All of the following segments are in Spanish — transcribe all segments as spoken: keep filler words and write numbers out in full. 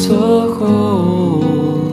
tus ojos.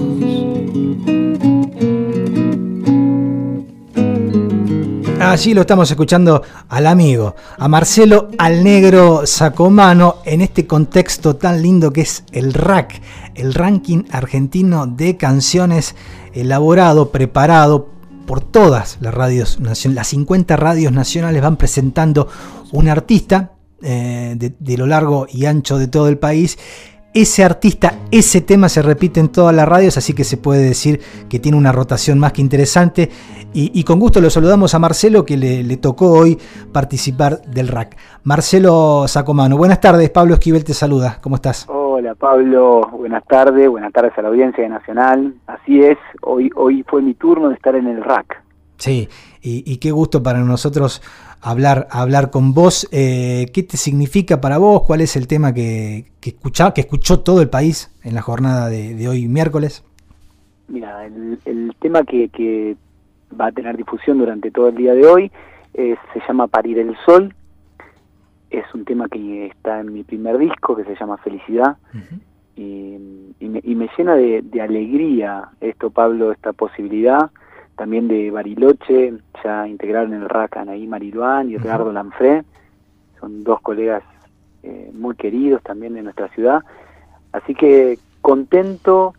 Allí lo estamos escuchando al amigo, a Marcelo Al Negro Sacomano, en este contexto tan lindo que es el R A C, el ranking argentino de canciones, elaborado, preparado por todas las radios, las cincuenta radios nacionales van presentando un artista eh, de, de lo largo y ancho de todo el país. Ese artista, ese tema se repite en todas las radios, así que se puede decir que tiene una rotación más que interesante. Y, y con gusto lo saludamos a Marcelo, que le, le tocó hoy participar del R A C. Marcelo Sacomano, buenas tardes, Pablo Esquivel te saluda, ¿cómo estás? Hola Pablo, buenas tardes, buenas tardes a la audiencia de Nacional. Así es, hoy, hoy fue mi turno de estar en el R A C. Sí, y, y qué gusto para nosotros hablar, hablar con vos. Eh, ¿Qué te significa para vos? ¿Cuál es el tema que, que, escuchá, que escuchó todo el país en la jornada de, de hoy miércoles? Mira, el, el tema que, que va a tener difusión durante todo el día de hoy eh, se llama Parir el Sol. Es un tema que está en mi primer disco, que se llama Felicidad. Uh-huh. y, y, me, y me llena de, de alegría esto, Pablo, esta posibilidad. También de Bariloche, ya integraron en el R A C Anaí Mariluán y Edgardo uh-huh. Lanfré. Son dos colegas eh, muy queridos también de nuestra ciudad. Así que contento,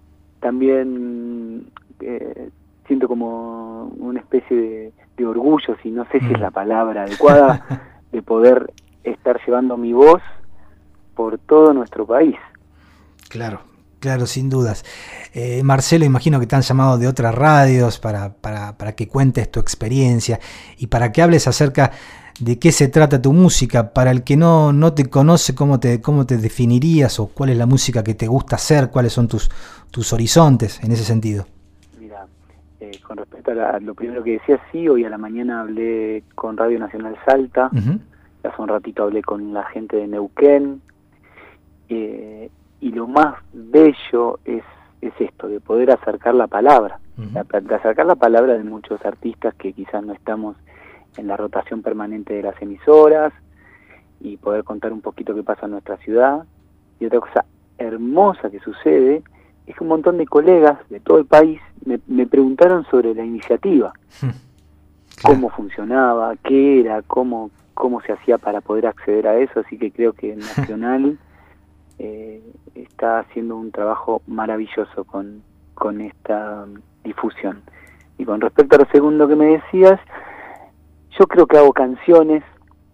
también eh, siento como una especie de, de orgullo, si no sé si es la palabra adecuada, de poder estar llevando mi voz por todo nuestro país. Claro. Claro, sin dudas. Eh, Marcelo, imagino que te han llamado de otras radios para, para, para que cuentes tu experiencia y para que hables acerca de qué se trata tu música. Para el que no, no te conoce, ¿cómo te, cómo te definirías o cuál es la música que te gusta hacer? ¿Cuáles son tus, tus horizontes en ese sentido? Mira, eh, con respecto a, la, a lo primero que decías, sí, hoy a la mañana hablé con Radio Nacional Salta, uh-huh. hace un ratito hablé con la gente de Neuquén, eh, y lo más bello es, es esto, de poder acercar la palabra, uh-huh. de acercar la palabra de muchos artistas que quizás no estamos en la rotación permanente de las emisoras, y poder contar un poquito qué pasa en nuestra ciudad. Y otra cosa hermosa que sucede es que un montón de colegas de todo el país me, me preguntaron sobre la iniciativa, claro. cómo funcionaba, qué era, cómo, cómo se hacía para poder acceder a eso, así que creo que Nacional Eh, está haciendo un trabajo maravilloso con, con esta um, difusión. Y con respecto a lo segundo que me decías, yo creo que hago canciones,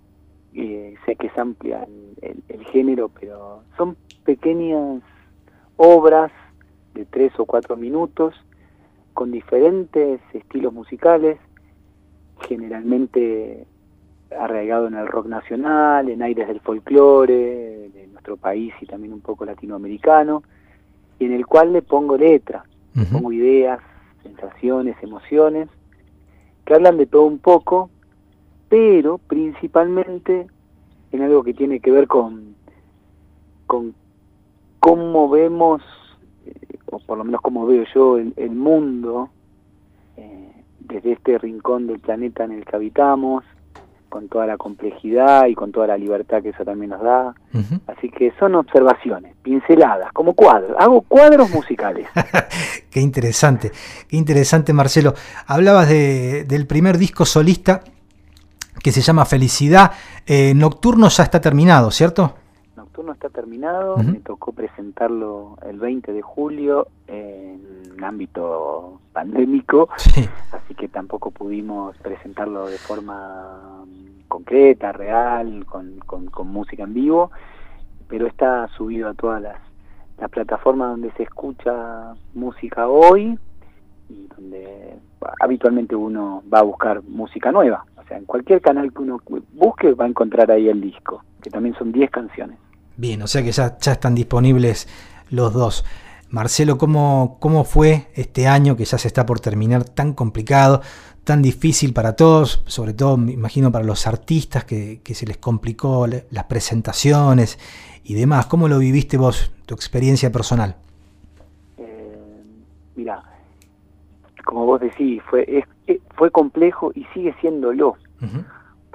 eh, sé que es amplia el, el, el género, pero son pequeñas obras de tres o cuatro minutos, con diferentes estilos musicales, generalmente arraigado en el rock nacional, en aires del folclore de nuestro país y también un poco latinoamericano, y en el cual le pongo letra, uh-huh. pongo ideas, sensaciones, emociones, que hablan de todo un poco, pero principalmente en algo que tiene que ver con, con cómo vemos, eh, o por lo menos cómo veo yo el, el mundo, eh, desde este rincón del planeta en el que habitamos, con toda la complejidad y con toda la libertad que eso también nos da. Uh-huh. Así que son observaciones, pinceladas, como cuadros. Hago cuadros musicales. Qué interesante, qué interesante, Marcelo. Hablabas de, del primer disco solista que se llama Felicidad. Eh, Nocturno ya está terminado, ¿cierto? Nocturno está terminado. Uh-huh. Me tocó presentarlo el veinte de julio en ámbito pandémico. Sí. Así que tampoco pudimos presentarlo de forma concreta, real, con, con, con música en vivo, pero está subido a todas las, las plataformas donde se escucha música hoy y donde habitualmente uno va a buscar música nueva. O sea, en cualquier canal que uno busque va a encontrar ahí el disco, que también son diez canciones. Bien, o sea que ya, ya están disponibles los dos. Marcelo, ¿cómo, ¿cómo fue este año que ya se está por terminar, tan complicado, tan difícil para todos, sobre todo me imagino para los artistas que, que se les complicó las presentaciones y demás? ¿Cómo lo viviste vos, tu experiencia personal? Eh, mira, como vos decís, fue, es, fue complejo y sigue siéndolo, uh-huh.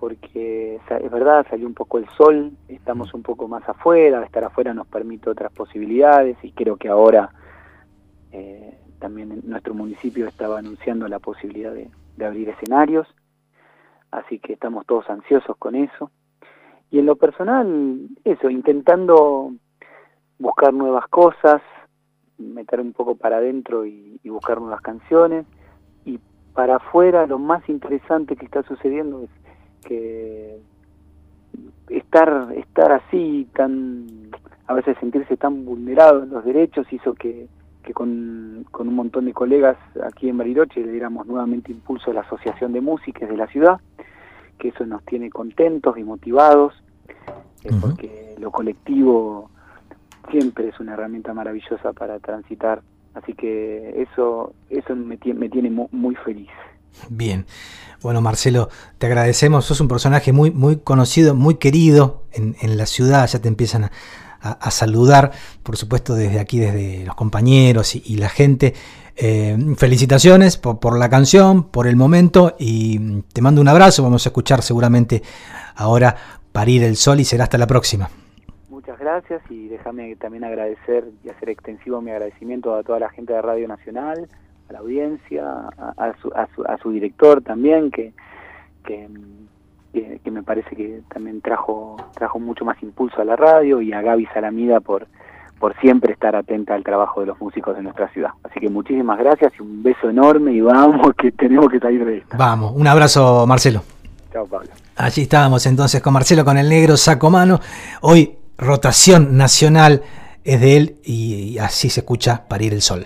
porque es verdad, salió un poco el sol, estamos un poco más afuera, estar afuera nos permite otras posibilidades, y creo que ahora eh, también en nuestro municipio estaba anunciando la posibilidad de, de abrir escenarios, así que estamos todos ansiosos con eso. Y en lo personal, eso, intentando buscar nuevas cosas, meter un poco para adentro y, y buscar nuevas canciones, y para afuera lo más interesante que está sucediendo es que estar estar así, tan a veces sentirse tan vulnerado en los derechos, hizo que, que con, con un montón de colegas aquí en Bariloche le diéramos nuevamente impulso a la Asociación de Músicos de la ciudad, que eso nos tiene contentos y motivados, eh, uh-huh. porque lo colectivo siempre es una herramienta maravillosa para transitar, así que eso eso me, me tiene muy, muy feliz. Bien, bueno, Marcelo, te agradecemos, sos un personaje muy muy conocido, muy querido en, en la ciudad, ya te empiezan a, a, a saludar, por supuesto desde aquí, desde los compañeros y, y la gente. Eh, felicitaciones por, por la canción, por el momento, y te mando un abrazo. Vamos a escuchar seguramente ahora Parir el Sol y será hasta la próxima. Muchas gracias, y déjame también agradecer y hacer extensivo mi agradecimiento a toda la gente de Radio Nacional, a la audiencia, a, a, su, a, su, a su director también, que, que, que, que me parece que también trajo trajo mucho más impulso a la radio, y a Gaby Salamida por, por siempre estar atenta al trabajo de los músicos de nuestra ciudad. Así que muchísimas gracias y un beso enorme, y vamos, que tenemos que salir de esta. Vamos, un abrazo, Marcelo. Chao, Pablo. Allí estábamos entonces con Marcelo, con el negro Sacomano. Hoy rotación nacional es de él, y así se escucha Parir el Sol.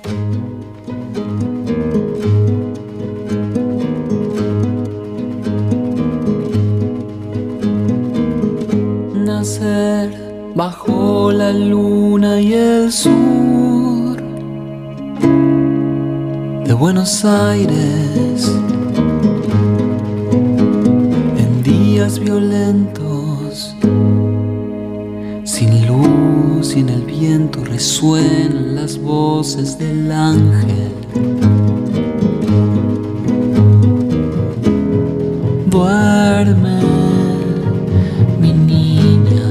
Nacer bajo la luna y el sur de Buenos Aires, en días violentos, sin luz, y en el viento resuenan las voces del ángel. Duerme, mi niña.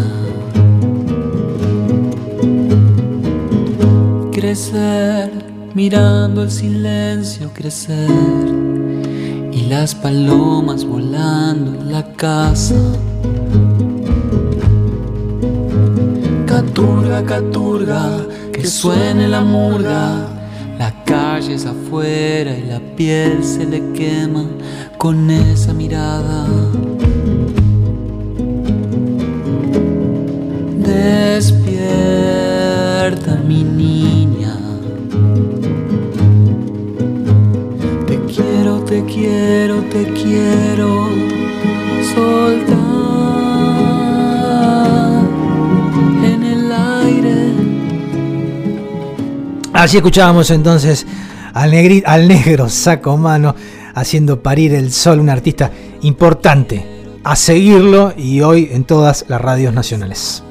Crecer, mirando el silencio crecer, y las palomas volando en la casa. Caturga, caturga, que suene la murga. La calle es afuera y la piel se le quema con esa mirada. Despierta, mi niña. Te quiero, te quiero, te quiero soltar. Así escuchábamos entonces al, negri, al negro Sacomano haciendo Parir el Sol, un artista importante a seguirlo, y hoy en todas las radios nacionales.